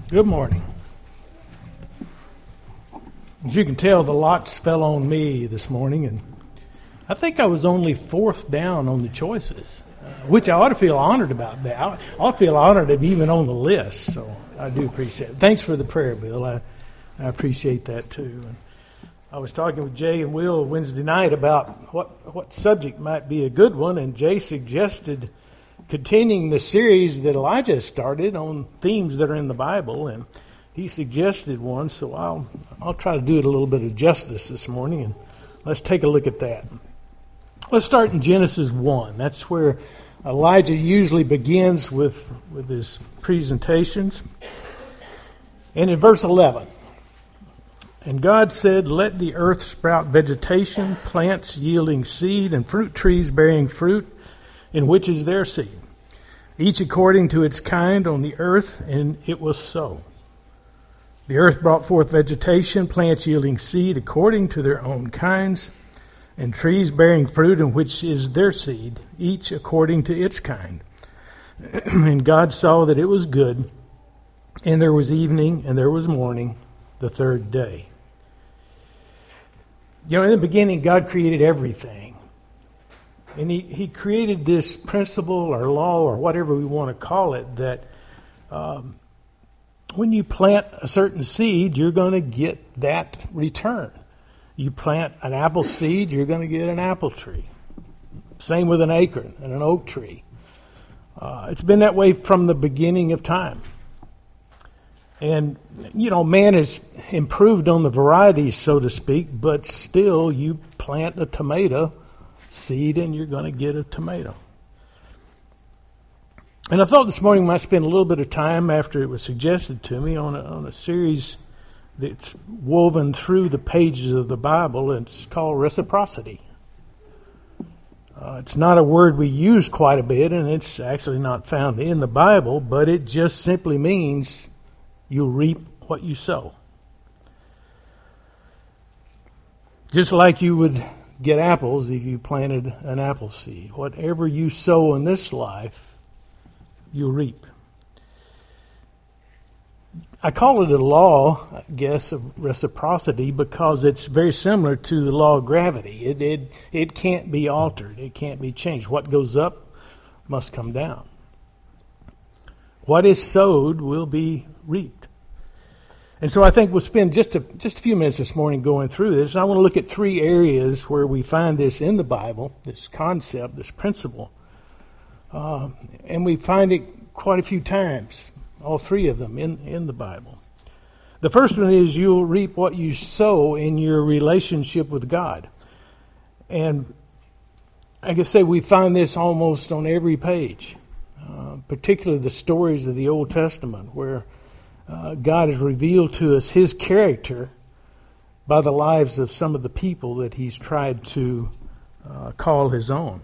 Good morning. As you can tell, the lots fell on me this morning, and I think I was only fourth down on the choices, which I ought to feel honored about that. I ought to feel honored to be even on the list, so I do appreciate it. Thanks for the prayer, Bill. I appreciate that too. And I was talking with Jay and Will Wednesday night about what subject might be a good one, and Jay suggested continuing the series that Elijah started on themes that are in the Bible, and he suggested one, so I'll try to do it a little bit of justice this morning, and let's take a look at that. Let's start in Genesis 1. That's where Elijah usually begins with his presentations. And in verse 11, "And God said, Let the earth sprout vegetation, plants yielding seed, and fruit trees bearing fruit, in which is their seed, each according to its kind on the earth, and it was so. The earth brought forth vegetation, plants yielding seed according to their own kinds, and trees bearing fruit, in which is their seed, each according to its kind. And God saw that it was good, and there was evening, and there was morning, the third day." You know, in the beginning, God created everything. And he created this principle or law or whatever we want to call it, that when you plant a certain seed, you're going to get that return. You plant an apple seed, you're going to get an apple tree. Same with an acorn and an oak tree. It's been that way from the beginning of time. And, you know, man has improved on the varieties, so to speak, but still you plant a tomato seed and you're going to get a tomato. And I thought this morning I might spend a little bit of time after it was suggested to me on a series that's woven through the pages of the Bible, and it's called reciprocity. It's not a word we use quite a bit, and it's actually not found in the Bible, but it just simply means you reap what you sow. Just like you would get apples if you planted an apple seed. Whatever you sow in this life, you reap. I call it a law, I guess, of reciprocity because it's very similar to the law of gravity. It can't be altered. It can't be changed. What goes up must come down. What is sowed will be reaped. And so I think we'll spend just a few minutes this morning going through this. And I want to look at three areas where we find this in the Bible, this concept, this principle. And we find it quite a few times, all three of them in the Bible. The first one is you'll reap what you sow in your relationship with God. And I can say we find this almost on every page, particularly the stories of the Old Testament where God has revealed to us His character by the lives of some of the people that He's tried to call His own.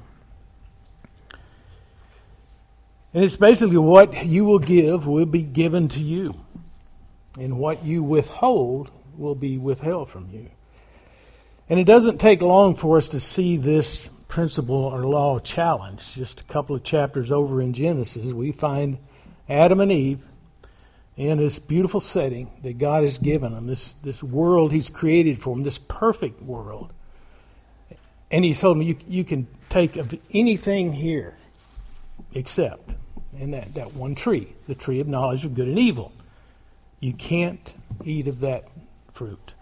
And it's basically what you will give will be given to you, and what you withhold will be withheld from you. And it doesn't take long for us to see this principle or law challenged. Just a couple of chapters over in Genesis, we find Adam and Eve in this beautiful setting that God has given them, this world He's created for them, this perfect world. And He told them, you can take of anything here except in that one tree, the tree of knowledge of good and evil. You can't eat of that fruit.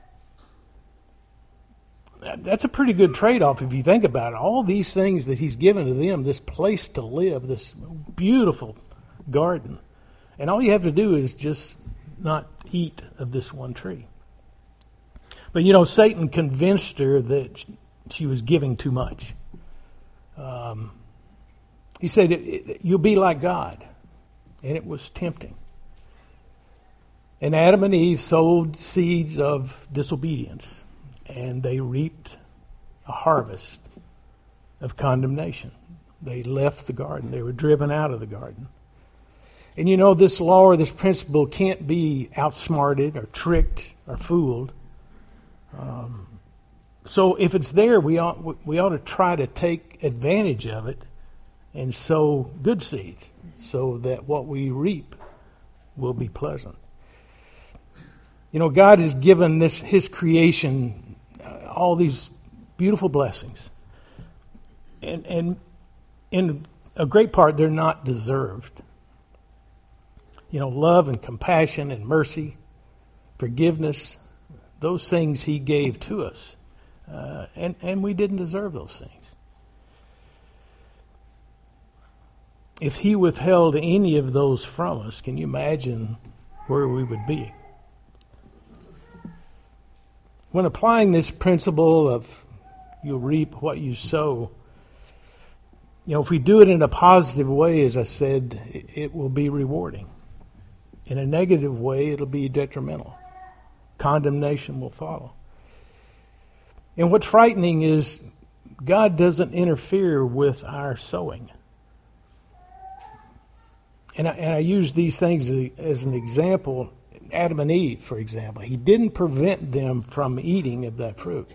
That's a pretty good trade-off if you think about it. All these things that He's given to them, this place to live, this beautiful garden. And all you have to do is just not eat of this one tree. But, you know, Satan convinced her that she was giving too much. He said, you'll be like God. And it was tempting. And Adam and Eve sowed seeds of disobedience. And they reaped a harvest of condemnation. They left the garden. They were driven out of the garden. And you know, this law or this principle can't be outsmarted or tricked or fooled. So if it's there, we ought to try to take advantage of it and sow good seeds so that what we reap will be pleasant. God has given His creation all these beautiful blessings. And in a great part, they're not deserved. Love and compassion and mercy, forgiveness, those things He gave to us. And we didn't deserve those things. If He withheld any of those from us, can you imagine where we would be? When applying this principle of you'll reap what you sow, if we do it in a positive way, as I said, it will be rewarding. In a negative way, it'll be detrimental. Condemnation will follow. And what's frightening is God doesn't interfere with our sowing. And I use these things as an example. Adam and Eve, for example. He didn't prevent them from eating of that fruit.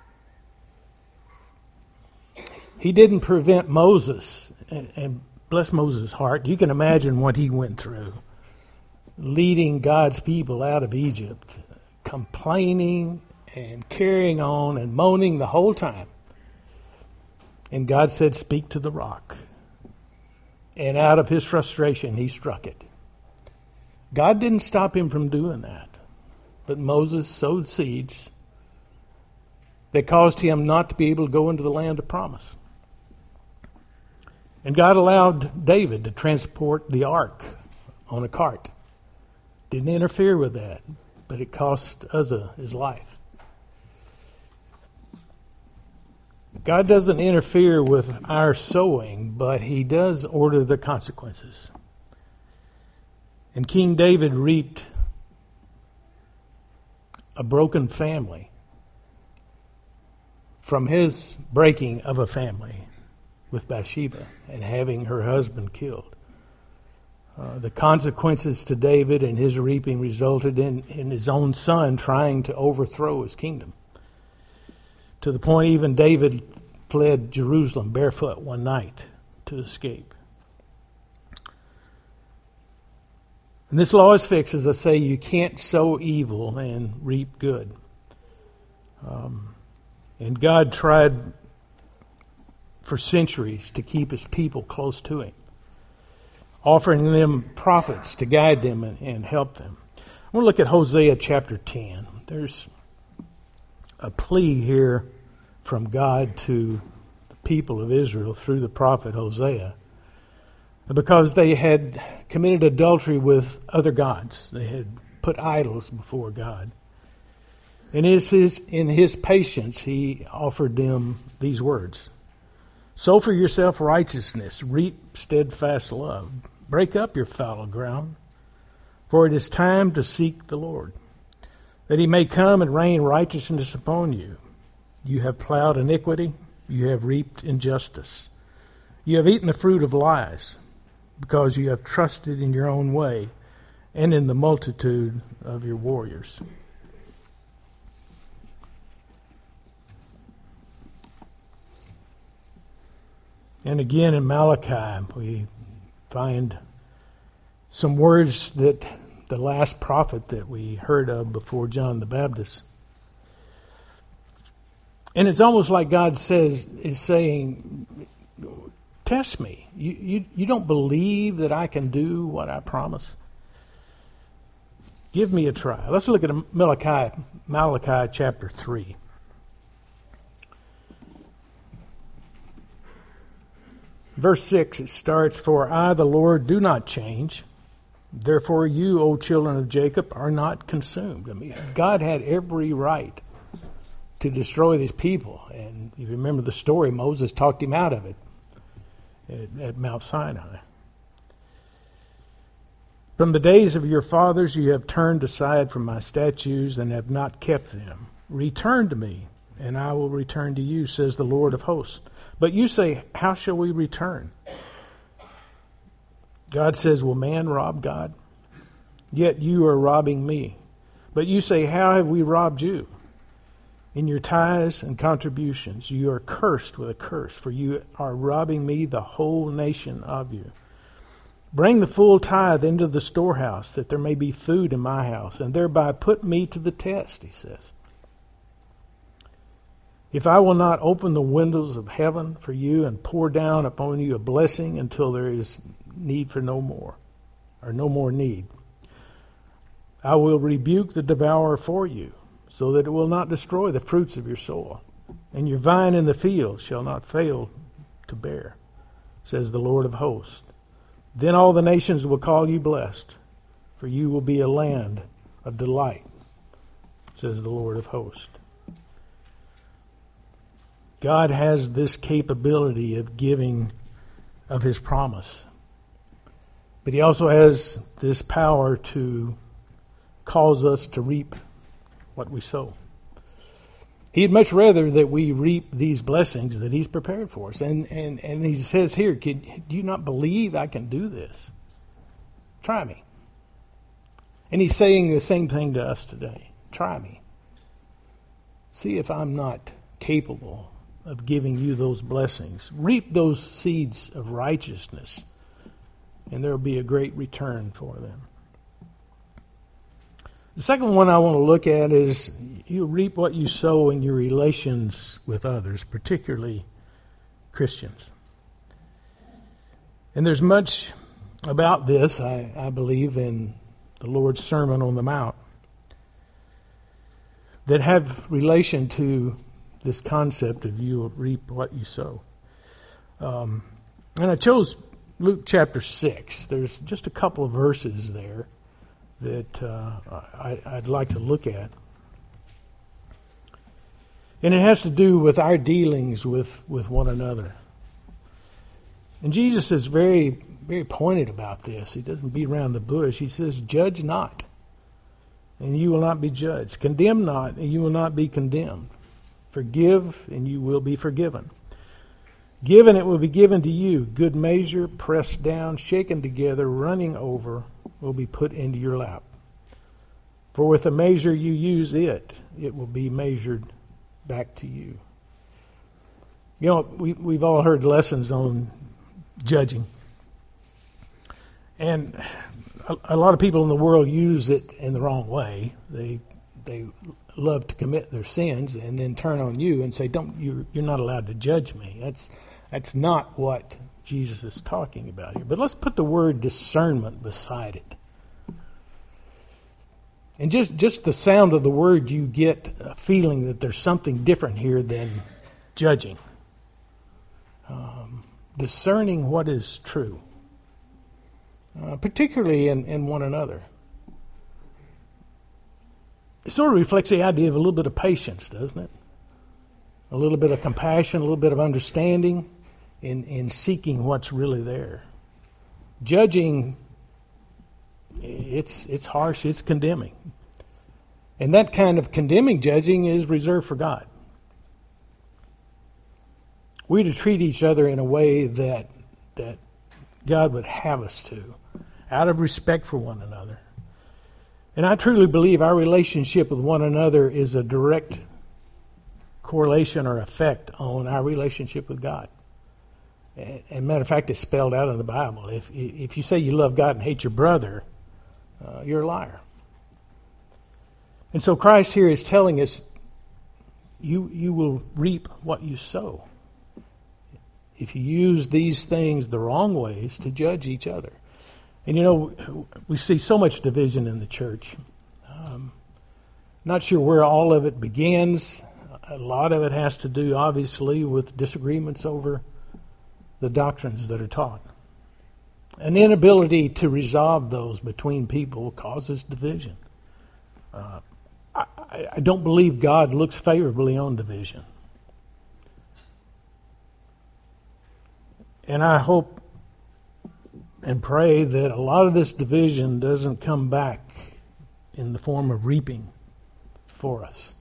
He didn't prevent Moses, and bless Moses' heart. You can imagine what he went through. Leading God's people out of Egypt, complaining and carrying on and moaning the whole time. And God said, speak to the rock. And out of his frustration, he struck it. God didn't stop him from doing that. But Moses sowed seeds that caused him not to be able to go into the land of promise. And God allowed David to transport the ark on a cart. Didn't interfere with that, but it cost Uzzah his life. God doesn't interfere with our sowing, but he does order the consequences. And King David reaped a broken family from his breaking of a family with Bathsheba and having her husband killed. The consequences to David and his reaping resulted in his own son trying to overthrow his kingdom. To the point even David fled Jerusalem barefoot one night to escape. And this law is fixed, as I say, you can't sow evil and reap good. And God tried for centuries to keep his people close to him, offering them prophets to guide them and help them. I want to look at Hosea chapter 10. There's a plea here from God to the people of Israel through the prophet Hosea, because they had committed adultery with other gods. They had put idols before God. And in his patience, he offered them these words. Sow for yourself righteousness, reap steadfast love. Break up your fallow ground, for it is time to seek the Lord, that he may come and rain righteousness upon you. You have plowed iniquity, you have reaped injustice. You have eaten the fruit of lies, because you have trusted in your own way and in the multitude of your warriors. And again in Malachi, we find some words that the last prophet that we heard of before John the Baptist. And it's almost like God is saying, test me. You don't believe that I can do what I promise? Give me a try. Let's look at Malachi chapter 3. Verse 6, it starts, For I, the Lord, do not change. Therefore you, O children of Jacob, are not consumed. I mean, God had every right to destroy these people. And you remember the story, Moses talked him out of it at Mount Sinai. From the days of your fathers you have turned aside from my statutes and have not kept them. Return to me, and I will return to you, says the Lord of hosts. But you say, how shall we return? God says, will man rob God? Yet you are robbing me. But you say, how have we robbed you? In your tithes and contributions, you are cursed with a curse, for you are robbing me, the whole nation of you. Bring the full tithe into the storehouse, that there may be food in my house, and thereby put me to the test, he says. If I will not open the windows of heaven for you and pour down upon you a blessing until there is need for no more, or no more need, I will rebuke the devourer for you, so that it will not destroy the fruits of your soil, and your vine in the field shall not fail to bear, says the Lord of hosts. Then all the nations will call you blessed, for you will be a land of delight, says the Lord of hosts. God has this capability of giving of his promise, but he also has this power to cause us to reap what we sow. He'd much rather that we reap these blessings that he's prepared for us. And he says here, do you not believe I can do this? Try me. And he's saying the same thing to us today. Try me. See if I'm not capable of giving you those blessings. Reap those seeds of righteousness, and there will be a great return for them. The second one I want to look at is you reap what you sow in your relations with others, particularly Christians. And there's much about this, I believe, in the Lord's Sermon on the Mount that have relation to this concept of you reap what you sow. And I chose Luke chapter 6. There's just a couple of verses there that I'd like to look at. And it has to do with our dealings with one another. And Jesus is very, very pointed about this. He doesn't beat around the bush. He says, judge not, and you will not be judged. Condemn not, and you will not be condemned. Forgive, and you will be forgiven. Give, and it will be given to you. Good measure, pressed down, shaken together, running over, will be put into your lap. For with the measure you use it will be measured back to you. You know, we've all heard lessons on judging. And a lot of people in the world use it in the wrong way. They love to commit their sins and then turn on you and say, you're not allowed to judge me. That's not what Jesus is talking about here. But let's put the word discernment beside it. And just the sound of the word, you get a feeling that there's something different here than judging. Discerning what is true, particularly in one another. It sort of reflects the idea of a little bit of patience, doesn't it? A little bit of compassion, a little bit of understanding in seeking what's really there. Judging, it's harsh, it's condemning. And that kind of condemning judging is reserved for God. We're to treat each other in a way that God would have us to, out of respect for one another. And I truly believe our relationship with one another is a direct correlation or effect on our relationship with God. And matter of fact, it's spelled out in the Bible. If you say you love God and hate your brother, you're a liar. And so Christ here is telling us, you will reap what you sow. If you use these things the wrong ways to judge each other. And you know, we see so much division in the church. Not sure where all of it begins. A lot of it has to do, obviously, with disagreements over the doctrines that are taught. An inability to resolve those between people causes division. I don't believe God looks favorably on division. And I hope and pray that a lot of this division doesn't come back in the form of reaping for us.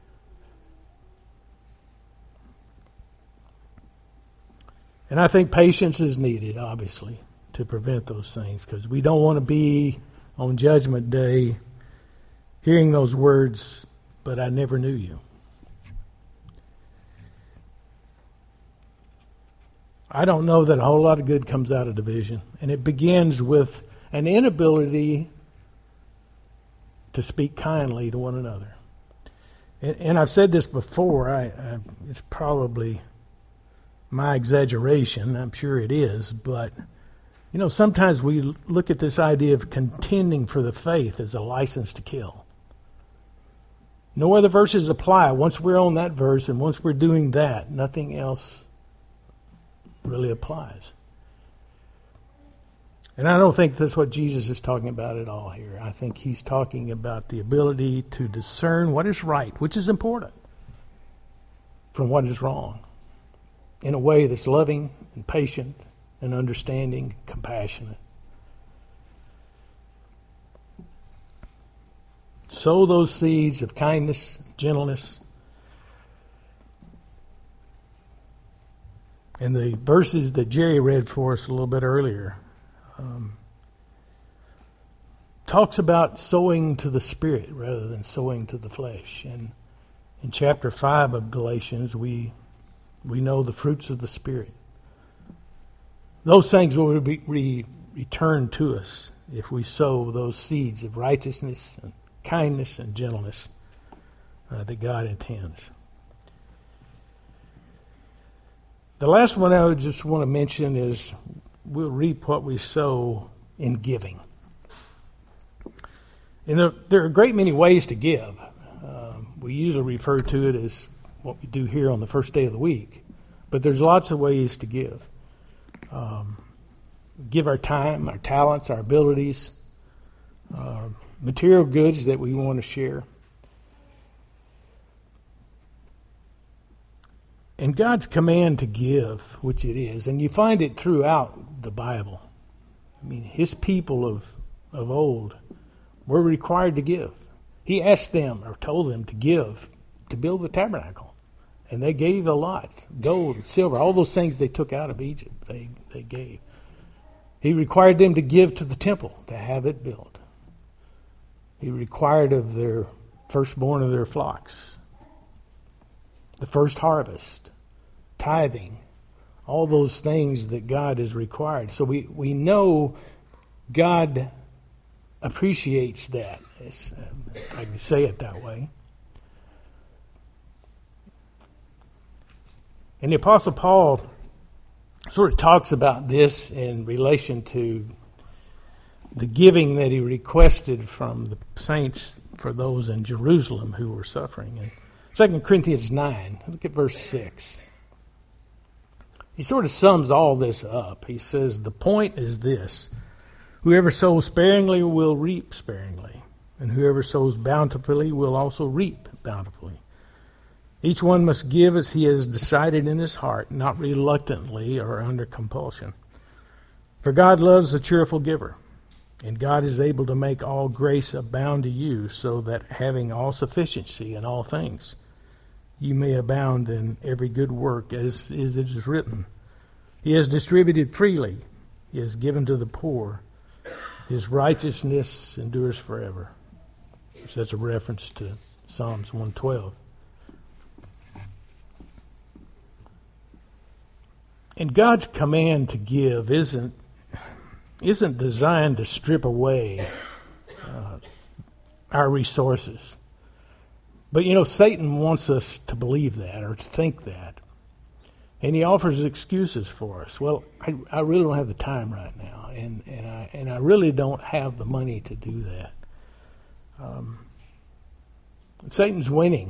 And I think patience is needed, obviously, to prevent those things, because we don't want to be on Judgment Day hearing those words, but I never knew you. I don't know that a whole lot of good comes out of division. And it begins with an inability to speak kindly to one another. And I've said this before. It's probably my exaggeration. I'm sure it is. But, sometimes we look at this idea of contending for the faith as a license to kill. No other verses apply. Once we're on that verse and once we're doing that, nothing else really applies. And I don't think that's what Jesus is talking about at all here. I think he's talking about the ability to discern what is right, which is important, from what is wrong, in a way that's loving and patient and understanding, compassionate. Sow those seeds of kindness, gentleness. And the verses that Jerry read for us a little bit earlier talks about sowing to the Spirit rather than sowing to the flesh. And in chapter 5 of Galatians, we know the fruits of the Spirit. Those things will be returned to us if we sow those seeds of righteousness and kindness and gentleness that God intends. The last one I would just want to mention is we'll reap what we sow in giving. And there are a great many ways to give. We usually refer to it as what we do here on the first day of the week. But there's lots of ways to give. Give our time, our talents, our abilities, material goods that we want to share. And God's command to give, which it is, and you find it throughout the Bible. I mean, his people of old were required to give. He asked them or told them to give to build the tabernacle. And they gave a lot. Gold, silver, all those things they took out of Egypt, they gave. He required them to give to the temple, to have it built. He required of their firstborn of their flocks, the first harvest, tithing, all those things that God has required. So we know God appreciates that, if I can say it that way. And the Apostle Paul sort of talks about this in relation to the giving that he requested from the saints for those in Jerusalem who were suffering. In 2 Corinthians 9, look at verse 6. He sort of sums all this up. He says, the point is this: whoever sows sparingly will reap sparingly, and whoever sows bountifully will also reap bountifully. Each one must give as he has decided in his heart, not reluctantly or under compulsion. For God loves a cheerful giver, and God is able to make all grace abound to you, so that having all sufficiency in all things, you may abound in every good work, as it is written. He has distributed freely. He has given to the poor. His righteousness endures forever. So that's a reference to Psalms 112. And God's command to give isn't designed to strip away our resources. But, Satan wants us to believe that or to think that. And he offers excuses for us. Well, I really don't have the time right now, and I really don't have the money to do that. Satan's winning,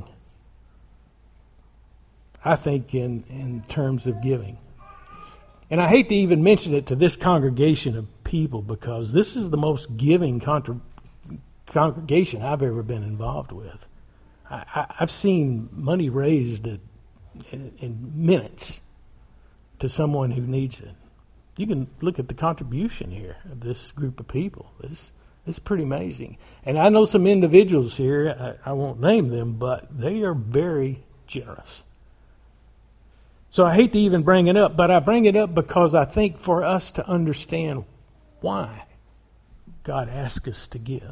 I think, in terms of giving. And I hate to even mention it to this congregation of people, because this is the most giving congregation I've ever been involved with. I've seen money raised in minutes to someone who needs it. You can look at the contribution here of this group of people. It's pretty amazing. And I know some individuals here, I won't name them, but they are very generous. So I hate to even bring it up, but I bring it up because I think for us to understand why God asks us to give.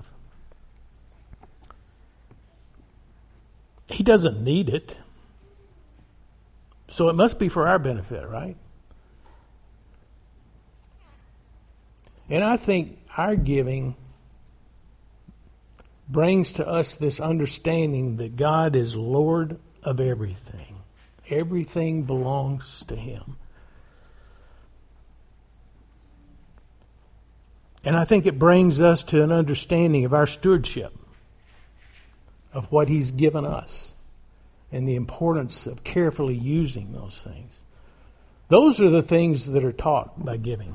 He doesn't need it. So it must be for our benefit, right? And I think our giving brings to us this understanding that God is Lord of everything. Everything belongs to Him. And I think it brings us to an understanding of our stewardship, of what He's given us, and the importance of carefully using those things. Those are the things that are taught by giving.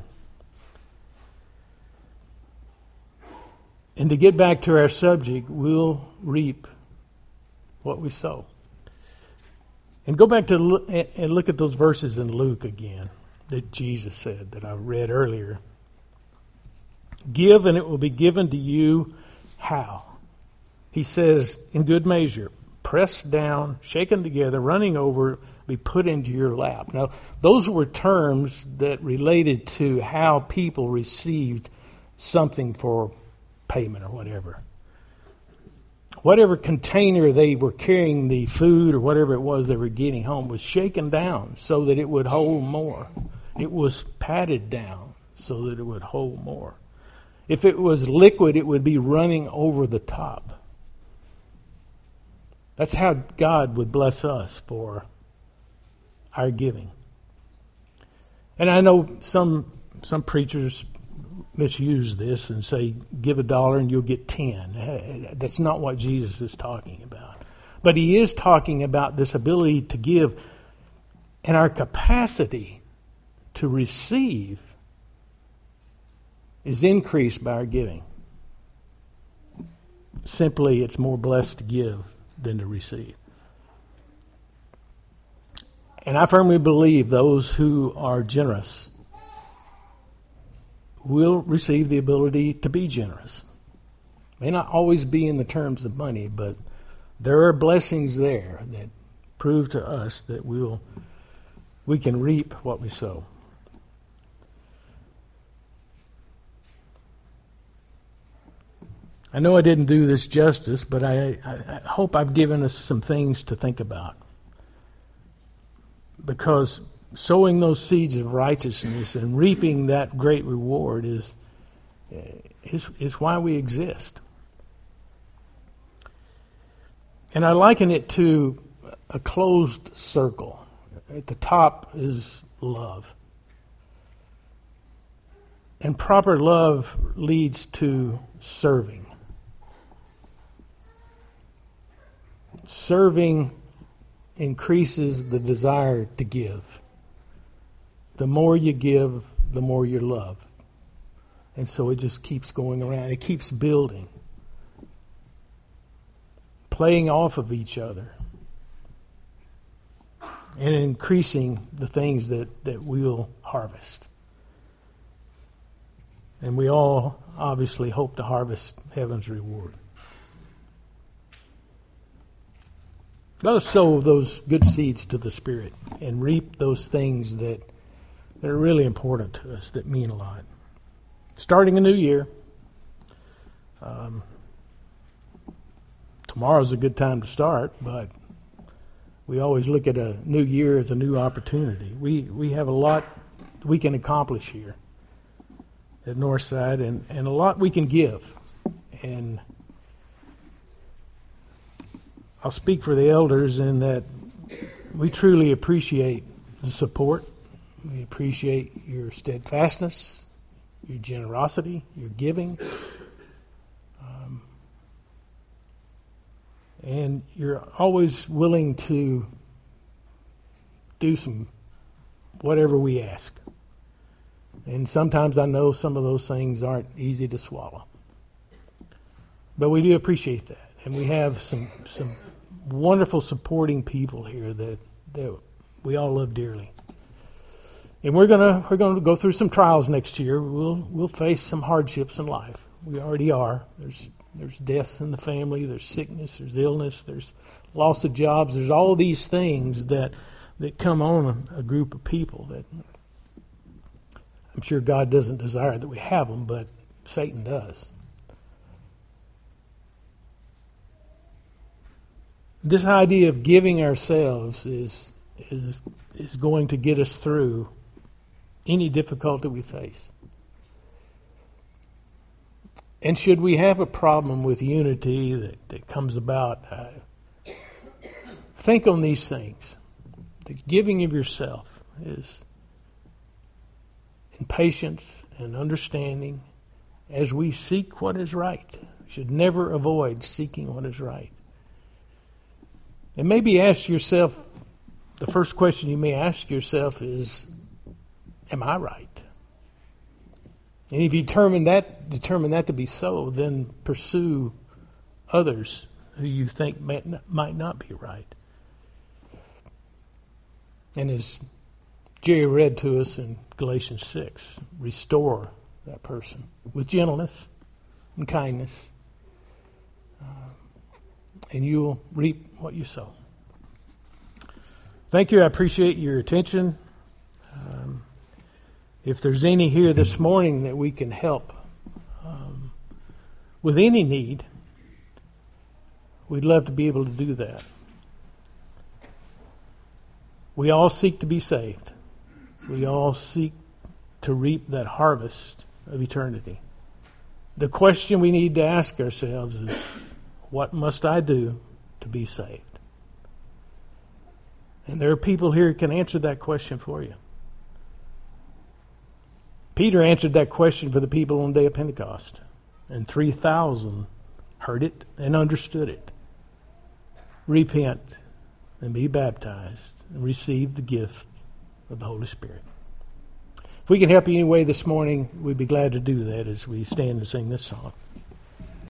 And to get back to our subject, we'll reap what we sow. And go back to and look at those verses in Luke again that Jesus said that I read earlier. Give and it will be given to you. How? He says, in good measure, pressed down, shaken together, running over, be put into your lap. Now, those were terms that related to how people received something for payment or whatever. Whatever container they were carrying the food or whatever it was they were getting home was shaken down so that it would hold more. It was patted down so that it would hold more. If it was liquid, it would be running over the top. That's how God would bless us for our giving. And I know some preachers misuse this and say, give $1 and you'll get 10. That's not what Jesus is talking about. But He is talking about this ability to give and our capacity to receive is increased by our giving. Simply, it's more blessed to give than to receive. And I firmly believe those who are generous will receive the ability to be generous. May not always be in the terms of money, but there are blessings there that prove to us that we can reap what we sow. I know I didn't do this justice, but I hope I've given us some things to think about. Because sowing those seeds of righteousness and reaping that great reward is why we exist. And I liken it to a closed circle. At the top is love. And proper love leads to serving. Serving increases the desire to give. The more you give, the more you love. And so it just keeps going around. It keeps building. Playing off of each other. And increasing the things that we'll harvest. And we all obviously hope to harvest heaven's reward. Let us sow those good seeds to the Spirit and reap those things that are really important to us, that mean a lot. Starting a new year. Tomorrow's a good time to start, but we always look at a new year as a new opportunity. We have a lot we can accomplish here at Northside and a lot we can give. And I'll speak for the elders in that we truly appreciate the support. We appreciate your steadfastness, your generosity, your giving. And you're always willing to do whatever we ask. And sometimes I know some of those things aren't easy to swallow. But we do appreciate that. And we have some wonderful supporting people here that we all love dearly. And we're gonna go through some trials next year. We'll face some hardships in life. We already are. There's death in the family, there's sickness, there's illness, there's loss of jobs, there's all these things that come on a group of people that I'm sure God doesn't desire that we have them, but Satan does. This idea of giving ourselves is going to get us through any difficulty we face. And should we have a problem with unity that comes about, think on these things. The giving of yourself is in patience and understanding as we seek what is right. We should never avoid seeking what is right. And maybe ask yourself, the first question you may ask yourself is, am I right? And if you determine that to be so, then pursue others who you think might not be right. And as Jerry read to us in Galatians 6, restore that person with gentleness and kindness, and you'll reap what you sow. Thank you. I appreciate your attention. If there's any here this morning that we can help with any need, we'd love to be able to do that. We all seek to be saved. We all seek to reap that harvest of eternity. The question we need to ask ourselves is, what must I do to be saved? And there are people here who can answer that question for you. Peter answered that question for the people on the day of Pentecost, and 3,000 heard it and understood it. Repent and be baptized and receive the gift of the Holy Spirit. If we can help you any way this morning, we'd be glad to do that as we stand and sing this song.